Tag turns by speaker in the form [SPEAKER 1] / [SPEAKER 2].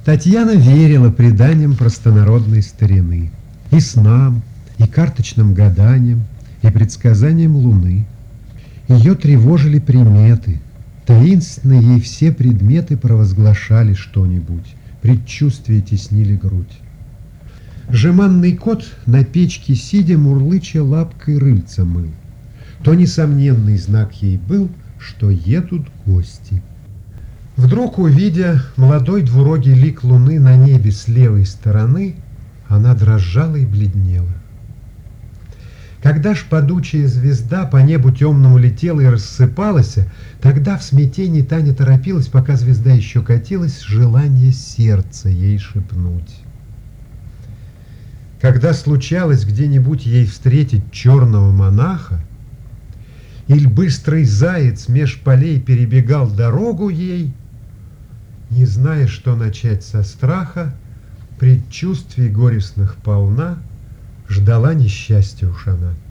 [SPEAKER 1] Татьяна верила преданиям простонародной старины, и снам, и карточным гаданиям, и предсказаниям луны. Ее тревожили приметы. Таинственно ей все предметы провозглашали что-нибудь, предчувствия теснили грудь. Жеманный кот на печке сидя мурлыча лапкой рыльца мыл. То несомненный знак ей был, что едут гости. Вдруг, увидя молодой двурогий лик луны на небе с левой стороны, она дрожала и бледнела. Когда ж падучая звезда по небу темному летела и рассыпалась, тогда в смятении Таня торопилась, пока звезда еще катилась, желание сердца ей шепнуть. Когда случалось где-нибудь ей встретить черного монаха, или быстрый заяц меж полей перебегал дорогу ей, не зная, что начать со страха, предчувствий горестных полна, ждала несчастья уж она.